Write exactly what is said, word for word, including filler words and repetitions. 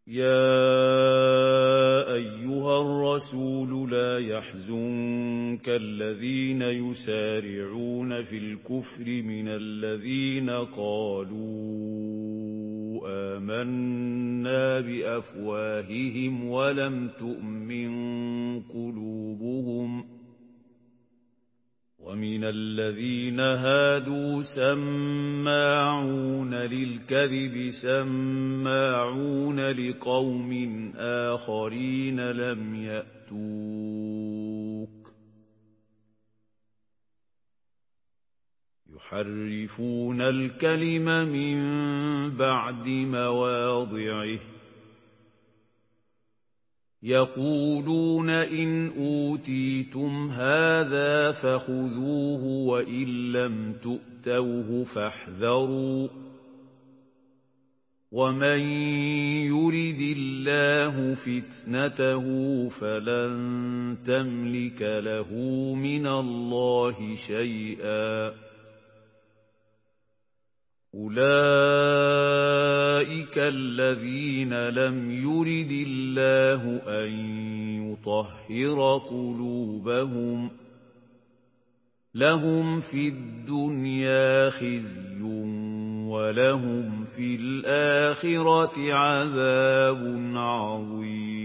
يَا أَيُّهَا الرَّسُولُ لَا يَحْزُنكَ الَّذِينَ يُسَارِعُونَ فِي الْكُفْرِ مِنَ الَّذِينَ قَالُوا آمَنَّا بِأَفْوَاهِهِمْ وَلَمْ تُؤْمِن قُلُوبُهُمْ ۛ وَمِنَ الَّذِينَ هَادُوا سَمَّاعُونَ لِلْكَذِبِ سَمَّاعُونَ لِقَوْمٍ آخَرِينَ لَمْ يَأْتُوكَ ۖ يُحَرِّفُونَ الْكَلِمَ مِن بَعْدِ مَوَاضِعِهِ ۖ يَقُولُونَ إِنْ أُوتِيتُمْ هَٰذَا فَخُذُوهُ وَإِن لَّمْ تُؤْتَوْهُ فَاحْذَرُوا ۚ وَمَن يُرِدِ اللَّهُ فِتْنَتَهُ فَلَن تَمْلِكَ لَهُ مِنَ اللَّهِ شَيْئًا ۚ أُولَٰئِكَ الَّذِينَ لَمْ يُرِدِ اللَّهُ أَن يُطَهِّرَ قُلُوبَهُمْ ۚ لَهُمْ فِي الدُّنْيَا خِزْيٌ وَلَهُمْ فِي الْآخِرَةِ عَذَابٌ عَظِيمٌ